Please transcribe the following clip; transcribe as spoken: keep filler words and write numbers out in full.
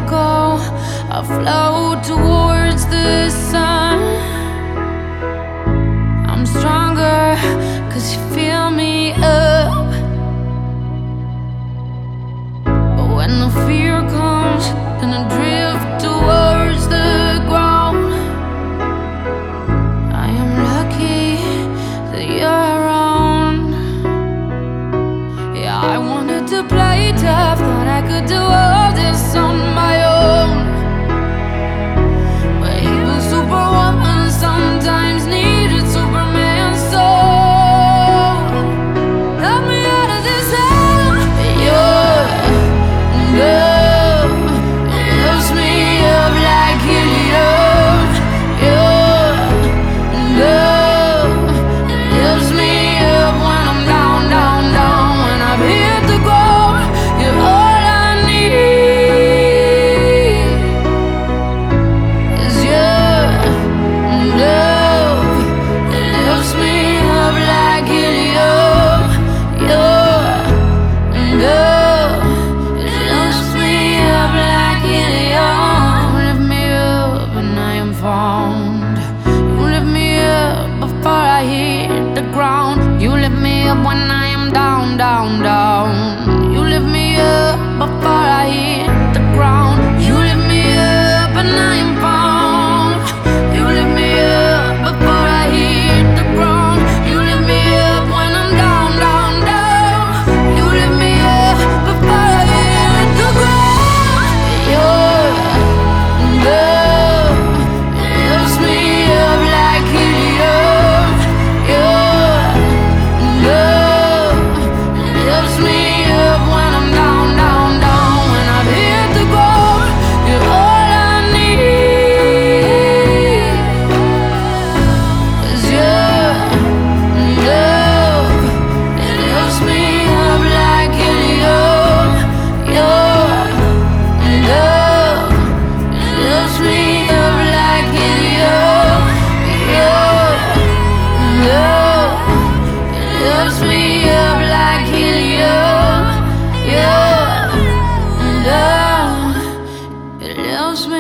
go, I float towards the sun. I'm stronger, cause you fill me up. But when the fear comes, then I drift towards the ground. I am lucky that you're around. Yeah, I wanted to play tough, thought I could do all this on my own. But even superwoman sometimes needed Superman soul. Help me out of this hell. Your love lifts me up like helium. Your love lifts me up when I'm down, down, down. When I've hit the ground, you're all I need. Is your love lifts me up like helium. Your love lifts me up like helium. Lift me up and I am found. You lift me up before I hit the ground. You lift me up when I am down, down, down. You lift me up before I hit the ground. You lift me up and I am found. You lift me up before I hit the ground. You lift me up when I'm down, down, down. You lift me up before I hit the ground. Your love lifts me up like helium. Your love lifts me up when I'm down, down, down. When I've hit the ground, you're all I need. 'Cause your love lifts me up like helium. Your love lifts me up like helium. Your love lifts me up like helium. Your love, it lifts me